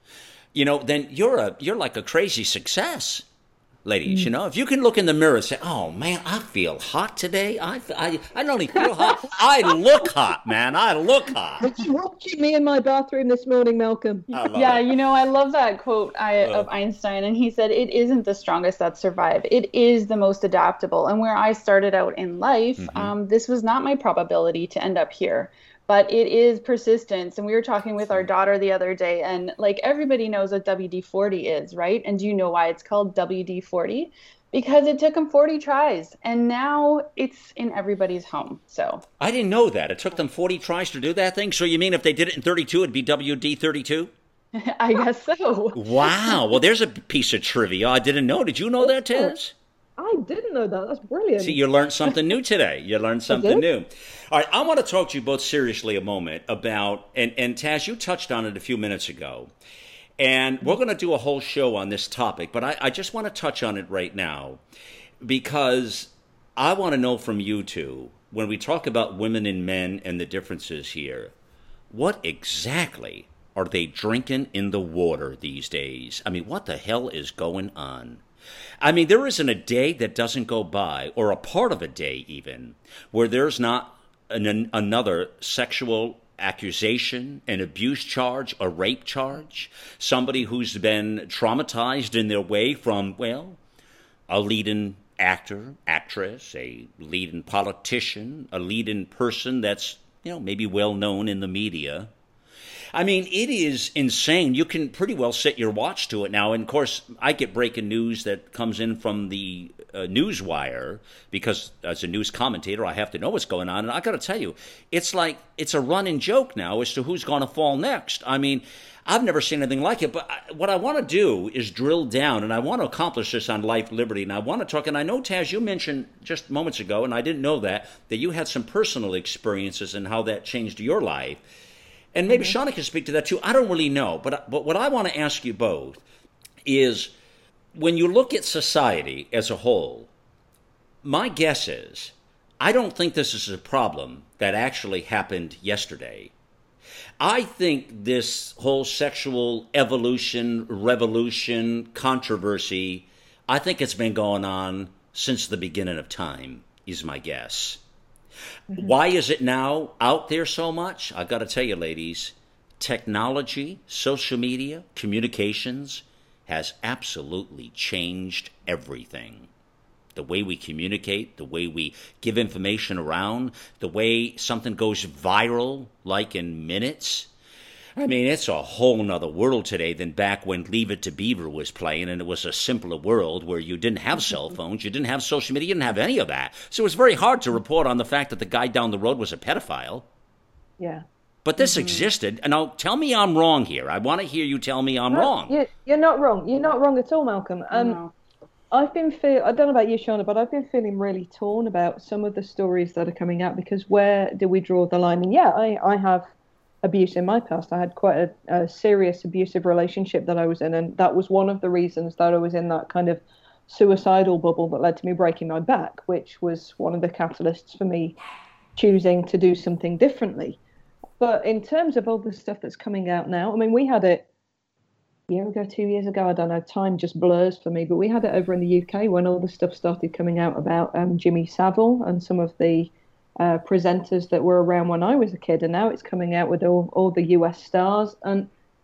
then you're like a crazy success. Ladies, if you can look in the mirror and say, oh, man, I feel hot today. I not only feel hot, I look hot, man. I look hot. Were you watching me in my bathroom this morning, Malcolm? Yeah, I love that quote of Einstein. And he said, it isn't the strongest that survive. It is the most adaptable. And where I started out in life, this was not my probability to end up here. But it is persistence. And we were talking with our daughter the other day, and like everybody knows what WD-40 is, right? And do you know why it's called WD-40? Because it took them 40 tries, and now it's in everybody's home. So I didn't know that. It took them 40 tries to do that thing? So you mean if they did it in 32, it'd be WD-32? I guess so. Wow. Well, there's a piece of trivia I didn't know. Did you know that, Taz? I didn't know that. That's brilliant. See, you learned something new today. You learned something new. All right, I want to talk to you both seriously a moment about, and Taz, you touched on it a few minutes ago, and we're going to do a whole show on this topic, but I just want to touch on it right now, because I want to know from you two, when we talk about women and men and the differences here, what exactly are they drinking in the water these days? I mean, what the hell is going on? I mean, there isn't a day that doesn't go by, or a part of a day even, where there's not another sexual accusation, an abuse charge, a rape charge, somebody who's been traumatized in their way from, well, a leading actor, actress, a leading politician, a leading person that's, maybe well known in the media. I mean, it is insane. You can pretty well set your watch to it now. And of course, I get breaking news that comes in from the news wire because as a news commentator, I have to know what's going on. And I got to tell you, it's like it's a running joke now as to who's going to fall next. I mean, I've never seen anything like it. But what I want to do is drill down, and I want to accomplish this on Life, Liberty. And I want to talk, and I know, Taz, you mentioned just moments ago, and I didn't know that you had some personal experiences and how that changed your life. And maybe Shauna can speak to that too. I don't really know. But what I want to ask you both is, when you look at society as a whole, my guess is I don't think this is a problem that actually happened yesterday. I think this whole sexual evolution, revolution, controversy, I think it's been going on since the beginning of time, is my guess. Why is it now out there so much? I've got to tell you, ladies, technology, social media, communications has absolutely changed everything. The way we communicate, the way we give information around, the way something goes viral, like in minutes. I mean, it's a whole nother world today than back when Leave It to Beaver was playing, and it was a simpler world where you didn't have cell phones, you didn't have social media, you didn't have any of that. So it was very hard to report on the fact that the guy down the road was a pedophile. Yeah. But this existed, and now tell me I'm wrong here. I want to hear you tell me I'm wrong. You're not wrong. You're not wrong at all, Malcolm. No. I don't know about you, Shauna, but I've been feeling really torn about some of the stories that are coming out, because where do we draw the line? And yeah, I have abuse in my past. I had quite a serious abusive relationship that I was in, and that was one of the reasons that I was in that kind of suicidal bubble that led to me breaking my back, which was one of the catalysts for me choosing to do something differently. But in terms of all the stuff that's coming out now, I mean, we had it a year ago, 2 years ago, I don't know, time just blurs for me, but we had it over in the UK when all the stuff started coming out about Jimmy Savile and some of the presenters that were around when I was a kid, and now it's coming out with all the US stars. And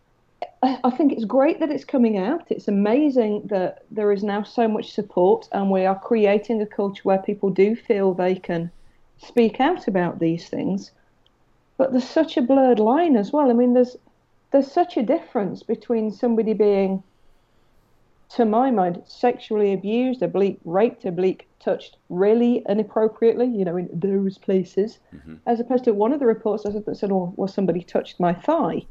I think it's great that it's coming out. It's amazing that there is now so much support, and we are creating a culture where people do feel they can speak out about these things. But there's such a blurred line as well. I mean, there's such a difference between somebody being, to my mind, sexually abused, raped, touched really inappropriately, in those places, as opposed to one of the reports that said, well, somebody touched my thigh.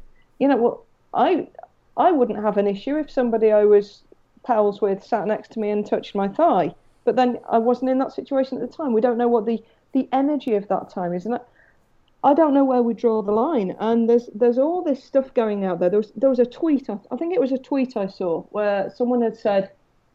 I wouldn't have an issue if somebody I was pals with sat next to me and touched my thigh, but then I wasn't in that situation at the time. We don't know what the energy of that time is, and I don't know where we draw the line. And there's all this stuff going out there. There was a tweet, I think it was a tweet I saw, where someone had said,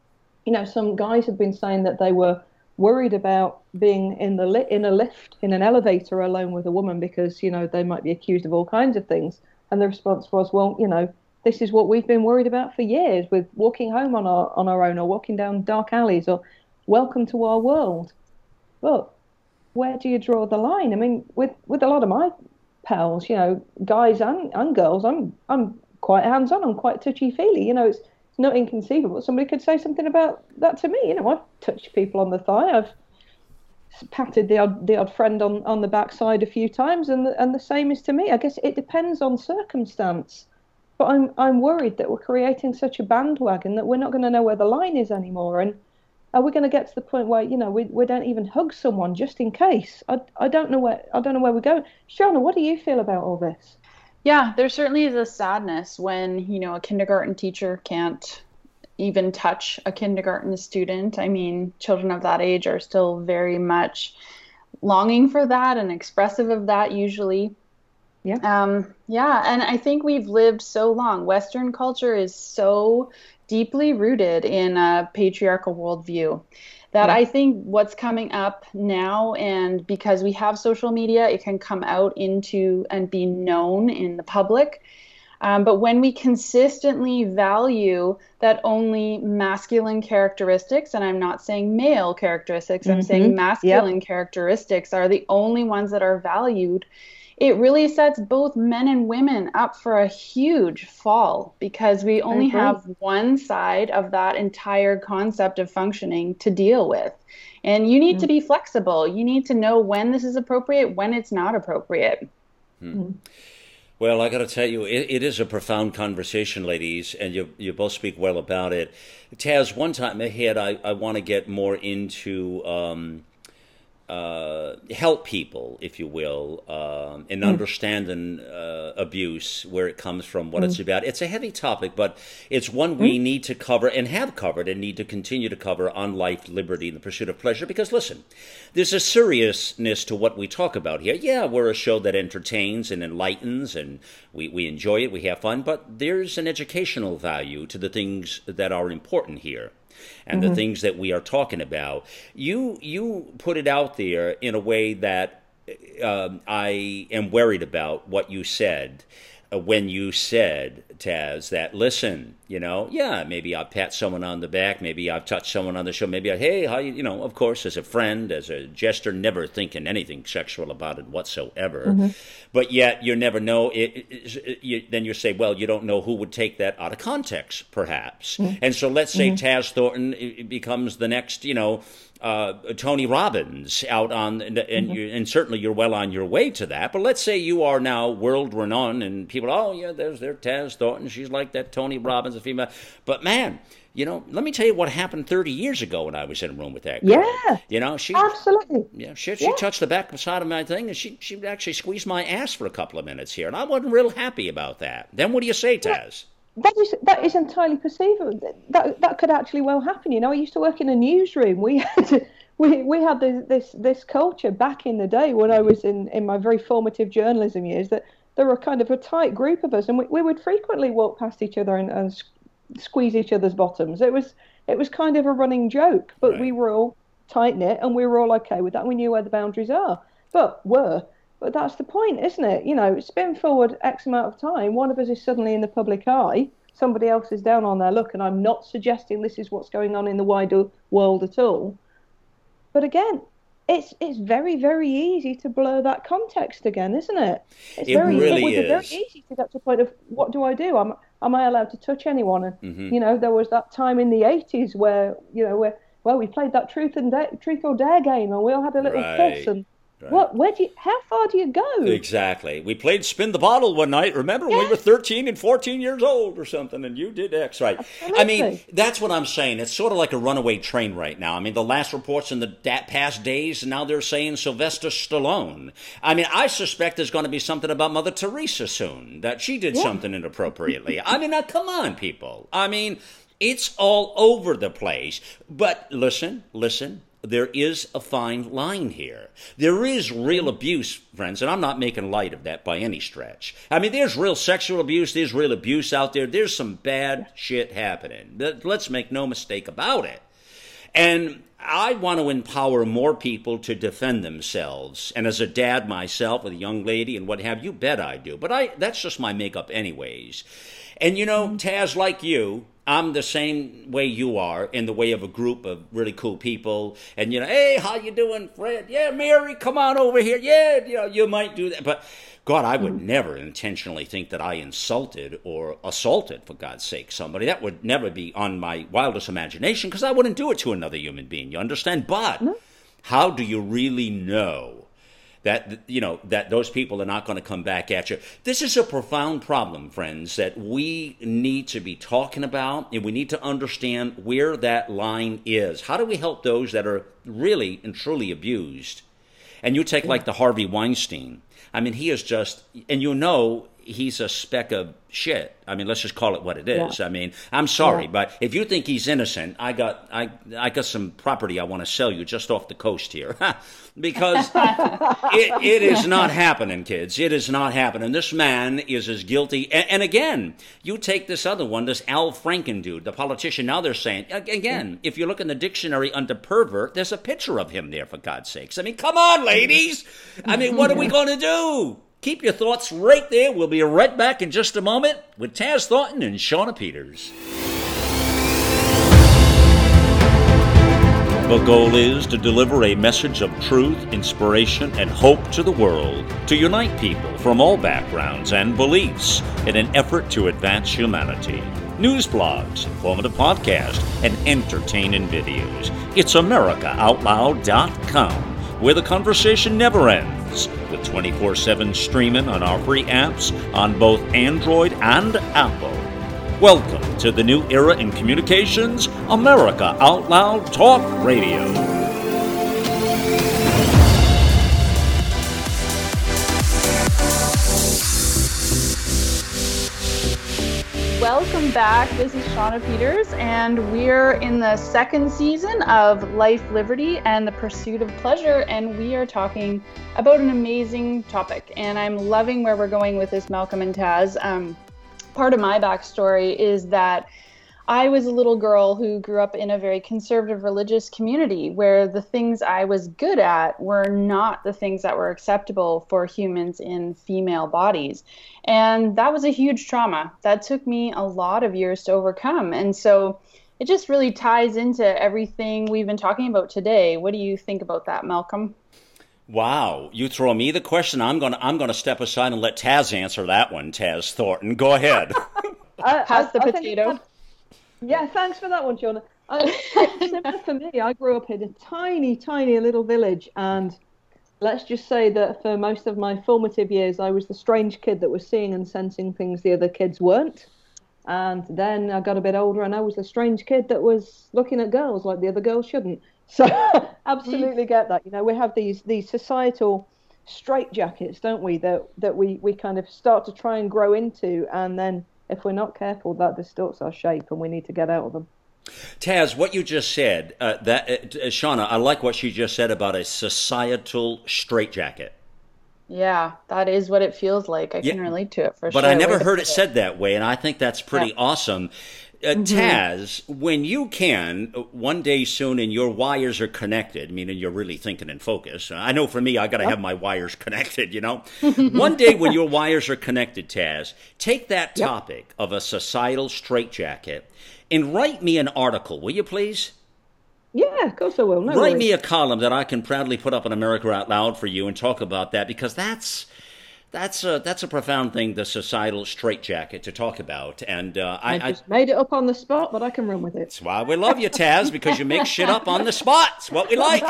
some guys had been saying that they were worried about being in a lift, in an elevator alone with a woman because, they might be accused of all kinds of things. And the response was, well, this is what we've been worried about for years, with walking home on our own, or walking down dark alleys, or welcome to our world. Well, where do you draw the line? I mean, with a lot of my pals, guys and girls, I'm quite hands-on, I'm quite touchy-feely. It's not inconceivable. Somebody could say something about that to me. I've touched people on the thigh, I've patted the odd friend on the backside a few times, and the same is to me. I guess it depends on circumstance. But I'm worried that we're creating such a bandwagon that we're not going to know where the line is anymore. And are we going to get to the point where we don't even hug someone just in case? I don't know where we're going. Shauna, what do you feel about all this? Yeah, there certainly is a sadness when a kindergarten teacher can't even touch a kindergarten student. I mean, children of that age are still very much longing for that and expressive of that usually. Yeah. And I think we've lived so long. Western culture is so deeply rooted in a patriarchal worldview that I think what's coming up now, and because we have social media, it can come out into and be known in the public. But when we consistently value that only masculine characteristics, and I'm not saying male characteristics, I'm saying masculine characteristics are the only ones that are valued, it really sets both men and women up for a huge fall, because we only have one side of that entire concept of functioning to deal with. And you need to be flexible. You need to know when this is appropriate, when it's not appropriate. Well, I got to tell you, it is a profound conversation, ladies, and you both speak well about it. Taz, one time ahead, I want to get more into help people, if you will, in understanding abuse, where it comes from, what it's about. It's a heavy topic, but it's one we need to cover and have covered and need to continue to cover on life, liberty, and the pursuit of pleasure. Because, listen, there's a seriousness to what we talk about here. Yeah, we're a show that entertains and enlightens, and we enjoy it, we have fun, but there's an educational value to the things that are important here. And the things that we are talking about. You put it out there in a way that I am worried about what you said when you said, Taz, that, listen, maybe I'll pat someone on the back, maybe I've touched someone on the show, maybe hey, how you, of course, as a friend, as a gesture, never thinking anything sexual about it whatsoever. But yet you never know. Then you say, well, you don't know who would take that out of context, perhaps. And so let's say Taz Thornton becomes the next, Tony Robbins out on, and certainly you're well on your way to that. But let's say you are now world renowned, and people, oh yeah, there's Taz Thornton. She's like that Tony Robbins, a female. But man, let me tell you what happened 30 years ago when I was in a room with that girl. Yeah, she absolutely. Yeah, she touched the back side of my thing, and she actually squeezed my ass for a couple of minutes here, and I wasn't real happy about that. Then what do you say, Taz? That is entirely perceivable. That could actually well happen. I used to work in a newsroom. We had this culture back in the day when I was in my very formative journalism years, that there were kind of a tight group of us, and we would frequently walk past each other and squeeze each other's bottoms. It was kind of a running joke, but we were all tight knit and we were all okay with that. We knew where the boundaries are, but that's the point, isn't it? Spin forward X amount of time, one of us is suddenly in the public eye, somebody else is down on their luck, and I'm not suggesting this is what's going on in the wider world at all. But again, it's very, very easy to blur that context again, isn't it? It really is. Very easy to get to the point of, what do I do? Am I allowed to touch anyone? And there was that time in the 80s where we played that truth or dare game, and we all had a little fuss, and how far do you go? Exactly. We played Spin the Bottle one night. Remember, when we were 13 and 14 years old or something, and you did X, right? Absolutely. I mean, that's what I'm saying. It's sort of like a runaway train right now. I mean, the last reports in the past days, and now they're saying Sylvester Stallone. I mean, I suspect there's going to be something about Mother Teresa soon, that she did something inappropriately. I mean, now, come on, people. I mean, it's all over the place. But listen. There is a fine line here. There is real abuse, friends, and I'm not making light of that by any stretch. I mean, there's real sexual abuse. There's real abuse out there. There's some bad shit happening. Let's make no mistake about it. And I want to empower more people to defend themselves. And as a dad myself with a young lady and what have you, bet I do. But that's just my makeup anyways. And Taz, like you, I'm the same way you are, in the way of a group of really cool people. And, hey, how you doing, Fred? Yeah, Mary, come on over here. Yeah, you might do that. But, God, I would never intentionally think that I insulted or assaulted, for God's sake, somebody. That would never be on my wildest imagination, because I wouldn't do it to another human being, you understand? But how do you really know that that those people are not going to come back at you? This is a profound problem, friends, that we need to be talking about, and we need to understand where that line is. How do we help those that are really and truly abused? And you take like the Harvey Weinstein. I mean, he is just, and he's a speck of shit. I mean, let's just call it what it is. I mean, I'm sorry, but if you think he's innocent, I got some property I want to sell you just off the coast here. Because it is not happening, kids. It is not happening. This man is as guilty. And again, you take this other one, this Al Franken dude, the politician. Now they're saying, again, if you look in the dictionary under pervert, there's a picture of him there, for God's sakes. I mean, come on, ladies. I mean, what are we going to do? Keep your thoughts right there. We'll be right back in just a moment with Taz Thornton and Shauna Peters. The goal is to deliver a message of truth, inspiration, and hope to the world, to unite people from all backgrounds and beliefs in an effort to advance humanity. News blogs, informative podcasts, and entertaining videos. It's AmericaOutloud.com, where the conversation never ends, with 24/7 streaming on our free apps on both Android and Apple. Welcome to the new era in communications, America Out Loud Talk Radio. Welcome back. This is Shauna Peters, and we're in the second season of Life, Liberty, and the Pursuit of Pleasure, and we are talking about an amazing topic, and I'm loving where we're going with this, Malcolm and Taz. Part of my backstory is that I was a little girl who grew up in a very conservative religious community where the things I was good at were not the things that were acceptable for humans in female bodies. And that was a huge trauma. That took me a lot of years to overcome. And so it just really ties into everything we've been talking about today. What do you think about that, Malcolm? Wow, you throw me the question. I'm gonna step aside and let Taz answer that one. Taz Thornton, go ahead. Pass the potato. Yeah, thanks for that one, Shauna. Similar for me, I grew up in a tiny, tiny little village, and let's just say that for most of my formative years, I was the strange kid that was seeing and sensing things the other kids weren't. And then I got a bit older, and I was the strange kid that was looking at girls like the other girls shouldn't. So absolutely get that. You know, we have these societal straitjackets, don't we, that we kind of start to try and grow into, and then if we're not careful, that distorts our shape, and we need to get out of them. Taz, what you just said, Shauna, I like what she just said about a societal straitjacket. Yeah, that is what it feels like. I can relate to it for sure. But I never heard it said that way, and I think that's pretty awesome. Taz, when you can, one day soon, and your wires are connected, meaning you're really thinking in focus. I know for me, I got to have my wires connected, you know. One day when your wires are connected, Taz, take that topic of a societal straitjacket and write me an article, will you please? Yeah, of course I will. No Write worries. me a column that I can proudly put up on America Out Loud for you and talk about that, because that's a profound thing, the societal straitjacket, to talk about. And I just made it up on the spot, but I can run with it. That's why we love you, Taz, because you make shit up on the spot. It's what we like.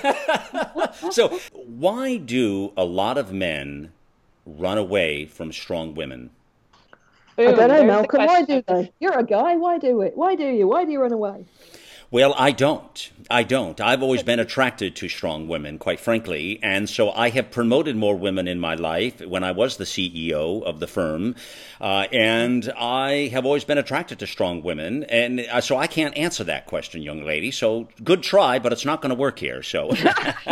So why do a lot of men run away from strong women? Boom, I don't know, Malcolm. Why do they? You're a guy. Why do it? Why do you? Why do you run away? Well, I don't. I've always been attracted to strong women, quite frankly, and so I have promoted more women in my life when I was the CEO of the firm, and I have always been attracted to strong women, and so I can't answer that question, young lady. So good try, but it's not going to work here. So. If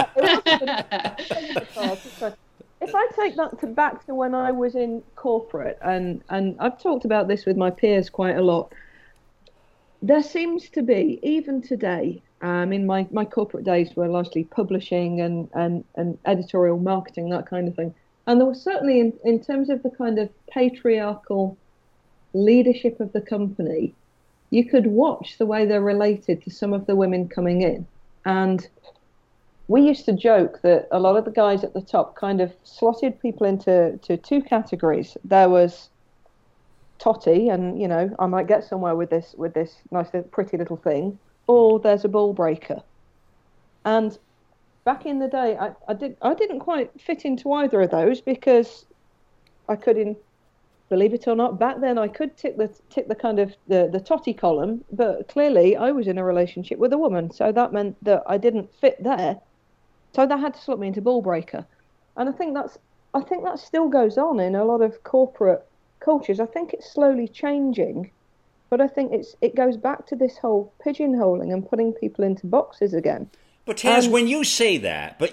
I take that back to when I was in corporate, and I've talked about this with my peers quite a lot, there seems to be, even today, in my corporate days were largely publishing and editorial marketing, that kind of thing. And there was certainly, in terms of the kind of patriarchal leadership of the company, you could watch the way they're related to some of the women coming in. And we used to joke that a lot of the guys at the top kind of slotted people into two categories. There was Totty, and you know, I might get somewhere with this nice pretty little thing, or there's a ball breaker. And back in the day, I didn't quite fit into either of those, because I couldn't, believe it or not, back then I could tick the kind of the Totty column, but clearly I was in a relationship with a woman, so that meant that I didn't fit there, so they had to slot me into ball breaker. And I think that still goes on in a lot of corporate cultures. I think it's slowly changing, but I think it goes back to this whole pigeonholing and putting people into boxes again. But Taz, when you say that, but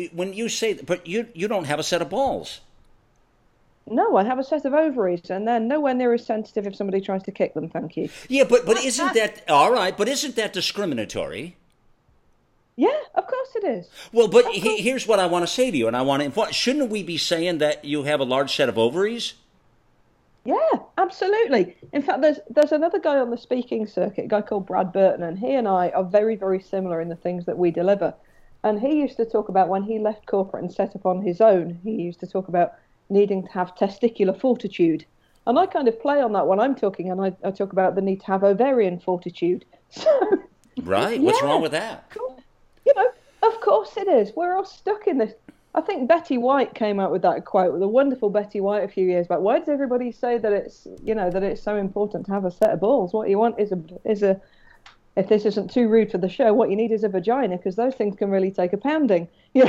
you don't have a set of balls. No, I have a set of ovaries, and they're nowhere near as sensitive if somebody tries to kick them. Thank you. Yeah, but isn't that all right? But isn't that discriminatory? Yeah, of course it is. Well, but here's what I want to say to you, and I want to inform. Shouldn't we be saying that you have a large set of ovaries? Yeah, absolutely. In fact, there's another guy on the speaking circuit, a guy called Brad Burton, and he and I are very, very similar in the things that we deliver. And he used to talk about when he left corporate and set up on his own, he used to talk about needing to have testicular fortitude. And I kind of play on that when I'm talking, and I talk about the need to have ovarian fortitude. So, right. What's wrong with that? You know, of course it is. We're all stuck in this I think Betty White came out with that quote, with a wonderful Betty White a few years back. Why does everybody say that it's, that it's so important to have a set of balls? What you want is a if this isn't too rude for the show, what you need is a vagina, because those things can really take a pounding.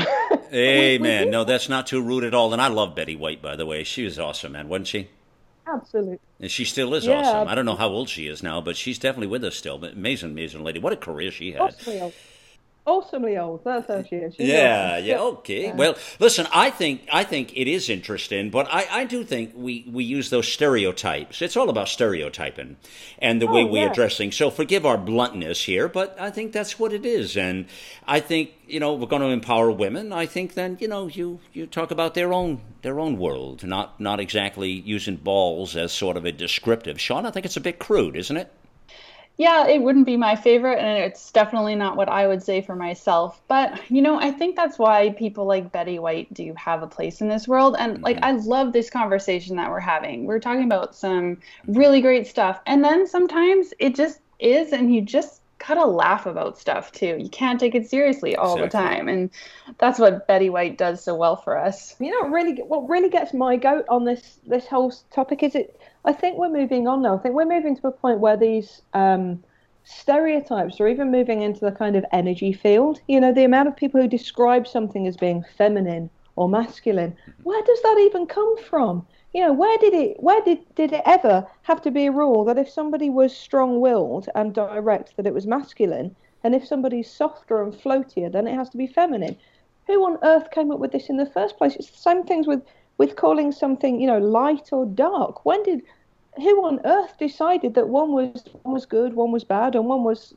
Amen. No, that's not too rude at all. And I love Betty White, by the way. She was awesome, man, wasn't she? Absolutely. And she still is awesome. I don't know how old she is now, but she's definitely with us still. But amazing, amazing lady. What a career she had. Awesomely old. That's how she is. Okay. Yeah. Well, listen, I think it is interesting, but I do think we use those stereotypes. It's all about stereotyping and the way we address things. So forgive our bluntness here, but I think that's what it is. And I think, we're going to empower women. I think then, you talk about their own world, not exactly using balls as sort of a descriptive. Sean, I think it's a bit crude, isn't it? Yeah, it wouldn't be my favorite, and it's definitely not what I would say for myself. But, I think that's why people like Betty White do have a place in this world. And, I love this conversation that we're having. We're talking about some really great stuff. And then sometimes it just is, and you just gotta laugh about stuff, too. You can't take it seriously all the time. And that's what Betty White does so well for us. What really gets my goat on this whole topic is I think we're moving on now. I think we're moving to a point where these stereotypes are even moving into the kind of energy field. The amount of people who describe something as being feminine or masculine, where does that even come from? Where did it ever have to be a rule that if somebody was strong-willed and direct, that it was masculine, and if somebody's softer and floatier, then it has to be feminine? Who on earth came up with this in the first place? It's the same things with calling something, light or dark. Who on earth decided that one was good, one was bad, and one was?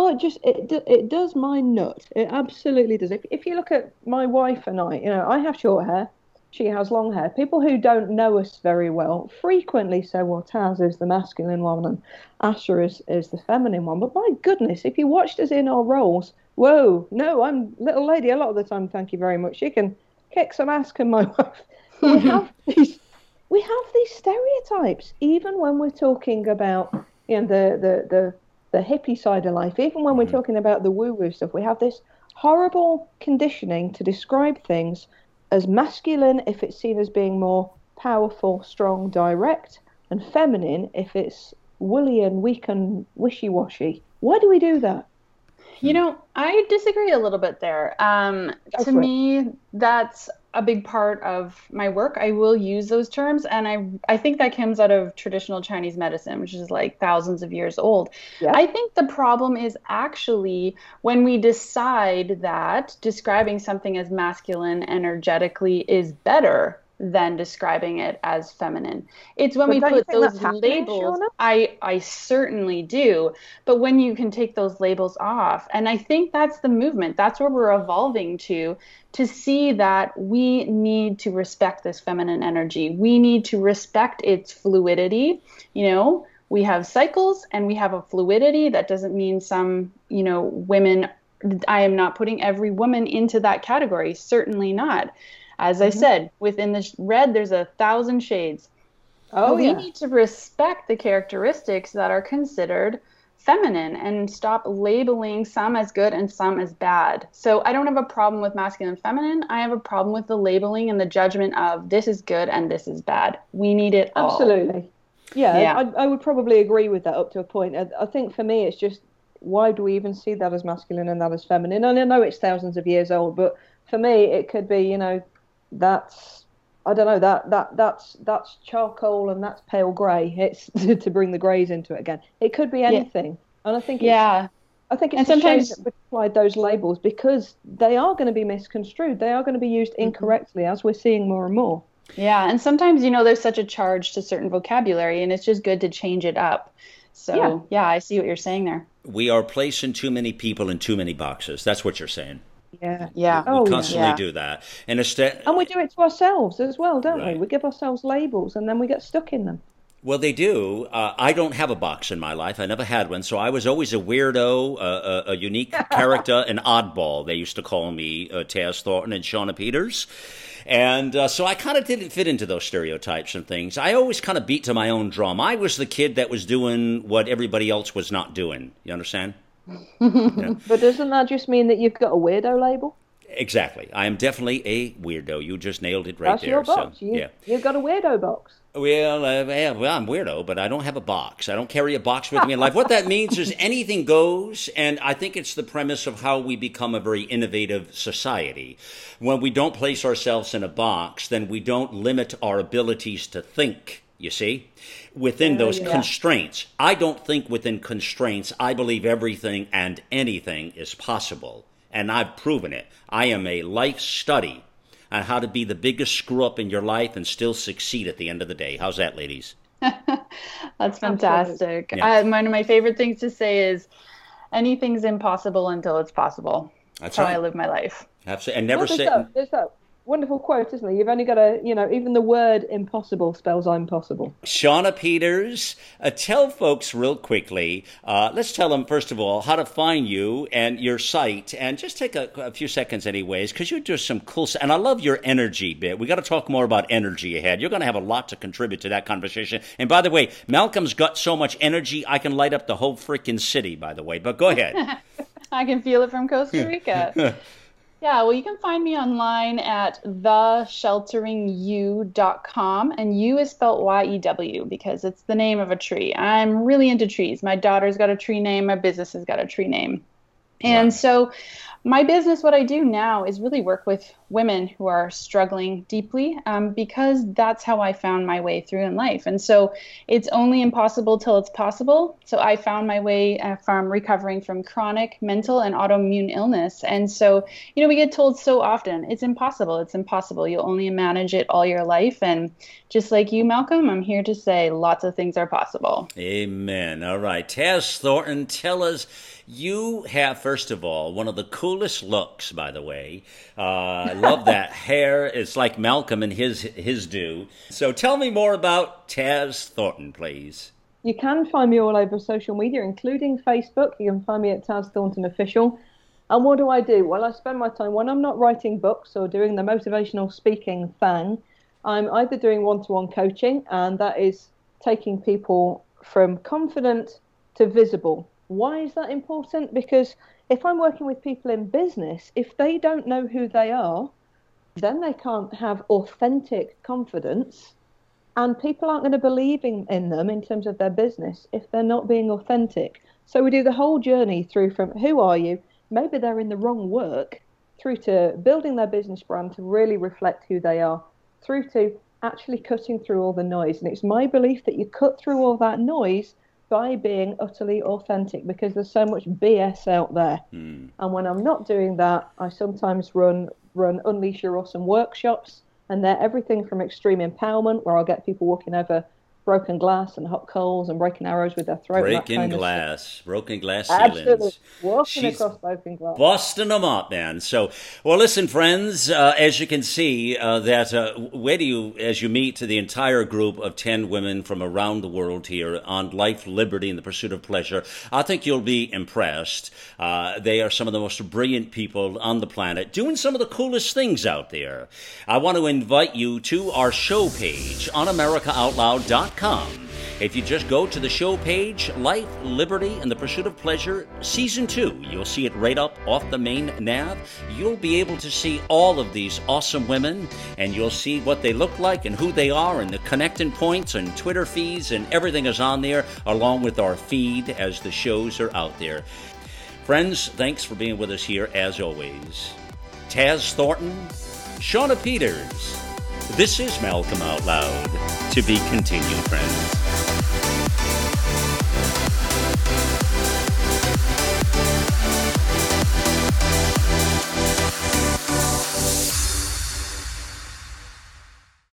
It does my nut. It absolutely does. If you look at my wife and I have short hair. She has long hair. People who don't know us very well frequently say, well, Taz is the masculine one and Asher is the feminine one. But my goodness, if you watched us in our roles, whoa, no, I'm little lady a lot of the time, thank you very much. She can kick some ass, can my wife. We have these stereotypes, even when we're talking about the hippie side of life, even when we're talking about the woo-woo stuff. We have this horrible conditioning to describe things as masculine if it's seen as being more powerful, strong, direct, and feminine if it's woolly and weak and wishy-washy. Why do we do that? I disagree a little bit there. To me, that's a big part of my work. I will use those terms, and I think that comes out of traditional Chinese medicine, which is like thousands of years old. Yeah. I think the problem is actually when we decide that describing something as masculine energetically is better than describing it as feminine. It's when we put those labels. I certainly do. But when you can take those labels off, and I think that's the movement. That's where we're evolving to see that we need to respect this feminine energy. We need to respect its fluidity. We have cycles and we have a fluidity. That doesn't mean some, women, I am not putting every woman into that category. Certainly not. As I said, within the red, there's 1,000 shades. We need to respect the characteristics that are considered feminine and stop labeling some as good and some as bad. So I don't have a problem with masculine and feminine. I have a problem with the labeling and the judgment of this is good and this is bad. We need it all. Absolutely. Yeah. I would probably agree with that up to a point. I think for me, it's just, why do we even see that as masculine and that as feminine? And I know it's thousands of years old, but for me, it could be, that's charcoal and that's pale grey. It's to bring the greys into it again. It could be anything, and I think it's a shame that we applied those labels because they are going to be misconstrued. They are going to be used incorrectly, as we're seeing more and more. Yeah, and sometimes there's such a charge to certain vocabulary, and it's just good to change it up. So yeah, I see what you're saying there. We are placing too many people in too many boxes. That's what you're saying. Yeah. We constantly do that. And we do it to ourselves as well, don't we? We give ourselves labels and then we get stuck in them. Well, they do. I don't have a box in my life. I never had one. So I was always a weirdo, a unique character, an oddball. They used to call me Taz Thornton and Shauna Peters. And so I kind of didn't fit into those stereotypes and things. I always kind of beat to my own drum. I was the kid that was doing what everybody else was not doing. You understand? Yeah. But doesn't that just mean that you've got a weirdo label? Exactly. I am definitely a weirdo. You just nailed it right That's there. your box. So, yeah. You've got a weirdo box. Well, I'm weirdo, but I don't have a box. I don't carry a box with me in life. What that means is anything goes, and I think it's the premise of how we become a very innovative society. When we don't place ourselves in a box, then we don't limit our abilities to think, you see, within those constraints. I don't think within constraints. I believe everything and anything is possible, and I've proven it. I am a life study on how to be the biggest screw-up in your life and still succeed at the end of the day. How's that, ladies? That's fantastic. Yeah. One of my favorite things to say is anything's impossible until it's possible. That's how right. I live my life. Absolutely. And never say... There's that wonderful quote, isn't there? You've only got to, even the word impossible spells impossible. Shauna Peters, tell folks real quickly, let's tell them, first of all, how to find you and your site. And just take a few seconds anyways, because you do some cool stuff. And I love your energy bit. We got to talk more about energy ahead. You're going to have a lot to contribute to that conversation. And by the way, Malcolm's got so much energy, I can light up the whole freaking city, by the way. But go ahead. I can feel it from Costa Rica. Yeah, well, you can find me online at theshelteringyou.com, and you is spelled Y-E-W because it's the name of a tree. I'm really into trees. My daughter's got a tree name. My business has got a tree name. And so my business, what I do now is really work with women who are struggling deeply because that's how I found my way through in life. And so it's only impossible till it's possible. So I found my way from recovering from chronic mental and autoimmune illness. And so, we get told so often, it's impossible. It's impossible. You'll only manage it all your life. And just like you, Malcolm, I'm here to say lots of things are possible. Amen. All right. Taz Thornton, tell us, you have, first of all, one of the coolest looks, by the way. I love that hair. It's like Malcolm and his do. So tell me more about Taz Thornton, please. You can find me all over social media, including Facebook. You can find me at Taz Thornton Official. And what do? Well, I spend my time, when I'm not writing books or doing the motivational speaking thing, I'm either doing one-to-one coaching, and that is taking people from confident to visible. Why is that important? Because if I'm working with people in business, if they don't know who they are, then they can't have authentic confidence, and people aren't going to believe in them in terms of their business if they're not being authentic. So we do the whole journey through from who are you, maybe they're in the wrong work, through to building their business brand to really reflect who they are, through to actually cutting through all the noise. And it's my belief that you cut through all that noise by being utterly authentic, because there's so much BS out there. And when I'm not doing that, I sometimes run Unleash Your Awesome workshops, and they're everything from extreme empowerment, where I'll get people walking over broken glass and hot coals and breaking arrows with their throat. Broken glass ceilings. Absolutely. Walking across broken glass. Busting them up, man. So, well, listen, friends, as you can see, as you meet the entire group of 10 women from around the world here on life, liberty, and the pursuit of pleasure, I think you'll be impressed. They are some of the most brilliant people on the planet, doing some of the coolest things out there. I want to invite you to our show page on AmericaOutloud.com. If you just go to the show page, Life, Liberty, and the Pursuit of Pleasure, Season 2, you'll see it right up off the main nav. You'll be able to see all of these awesome women, and you'll see what they look like and who they are and the connecting points and Twitter feeds, and everything is on there, along with our feed as the shows are out there. Friends, thanks for being with us here as always. Taz Thornton, Shauna Peters. This is Malcolm Out Loud. To be continued, friends.